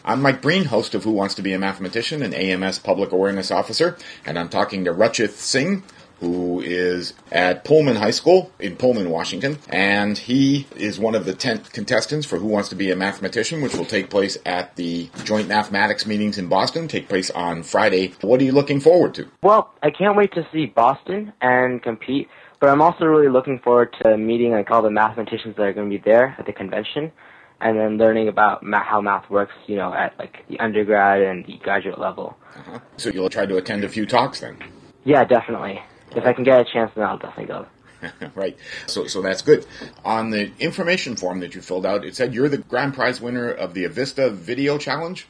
I'm Mike Breen, host of Who Wants to Be a Mathematician, an AMS Public Awareness Officer, and I'm talking to Ruchit Singh, who is at Pullman High School in Pullman, Washington, and he is one of the 10 contestants for Who Wants to Be a Mathematician, which will take place at the Joint Mathematics Meetings in Boston, take place on Friday. What are you looking forward to? Well, I can't wait to see Boston and compete, but I'm also really looking forward to meeting all the mathematicians that are going to be there at the convention, and then learning about how math works, at the undergrad and the graduate level. Uh-huh. So you'll try to attend a few talks then? Yeah, definitely. If I can get a chance, then I'll definitely go. Right. So that's good. On the information form that you filled out, it said you're the grand prize winner of the Avista Video Challenge?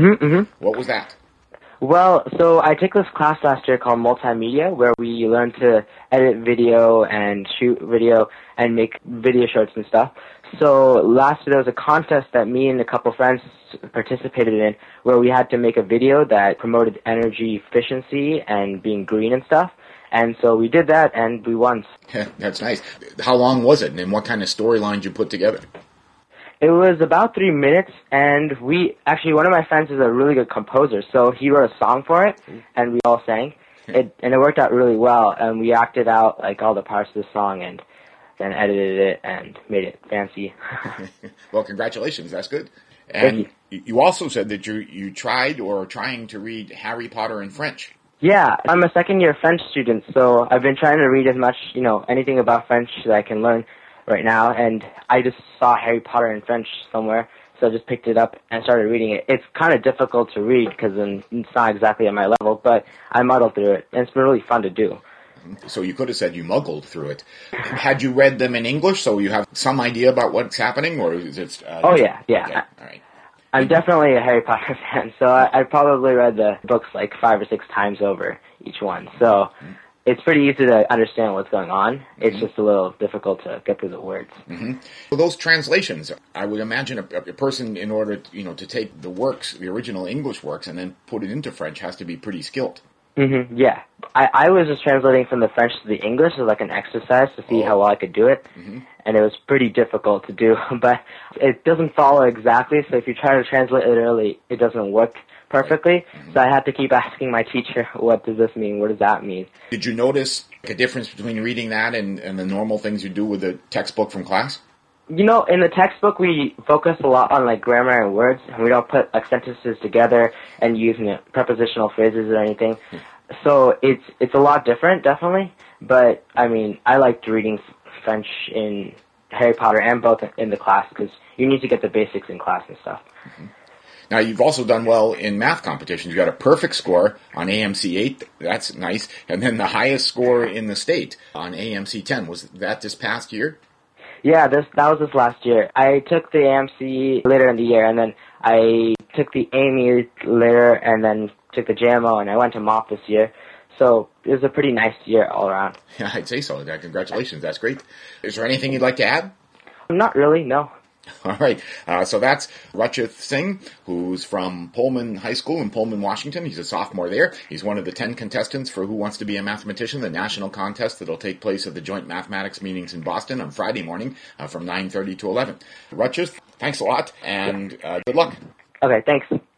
What was that? Well, so I took this class last year called Multimedia, where we learned to edit video and shoot video and make video shorts and stuff. So last year there was a contest that me and a couple friends participated in where we had to make a video that promoted energy efficiency and being green and stuff. And so we did that, and we won. That's nice. How long was it, and what kind of storyline did you put together? It was about 3 minutes, and one of my friends is a really good composer, so he wrote a song for it, and we all sang. And it worked out really well, and we acted out all the parts of the song and then edited it and made it fancy. Well, congratulations. That's good. And you also said that you tried or are trying to read Harry Potter in French. Yeah, I'm a second-year French student, so I've been trying to read as much, anything about French that I can learn right now, and I just saw Harry Potter in French somewhere, so I just picked it up and started reading it. It's kind of difficult to read because it's not exactly at my level, but I muddled through it, and it's been really fun to do. So you could have said you muggled through it. Had you read them in English, so you have some idea about what's happening, or is it... yeah. Okay. All right. I'm definitely a Harry Potter fan, so I probably read the books 5 or 6 times over each one. So it's pretty easy to understand what's going on. It's just a little difficult to get through the words. Well, those translations, I would imagine a person, in order to take the works, the original English works, and then put it into French has to be pretty skilled. Yeah. I was just translating from the French to the English as an exercise to see how well I could do it. And it was pretty difficult to do, but it doesn't follow exactly, so if you try to translate it literally, it doesn't work perfectly. So I had to keep asking my teacher, what does this mean? What does that mean? Did you notice a difference between reading that and the normal things you do with the textbook from class? In the textbook, we focus a lot on grammar and words, and we don't put sentences together and use prepositional phrases or anything. So it's a lot different, definitely. But I liked reading French in Harry Potter and both in the class because you need to get the basics in class and stuff. Now, you've also done well in math competitions. You got a perfect score on AMC 8. That's nice. And then the highest score in the state on AMC 10. Was that this past year? Yeah, that was this last year. I took the AMC later in the year, and then I took the AME later, and then took the JMO, and I went to MOP this year. So it was a pretty nice year all around. Yeah, I'd say so. Congratulations. That's great. Is there anything you'd like to add? Not really, no. All right. So that's Ruchit Singh, who's from Pullman High School in Pullman, Washington. He's a sophomore there. He's one of the 10 contestants for Who Wants to Be a Mathematician, the national contest that'll take place at the Joint Mathematics Meetings in Boston on Friday morning from 9:30 to 11. Ruchit, thanks a lot, and good luck. Okay, thanks.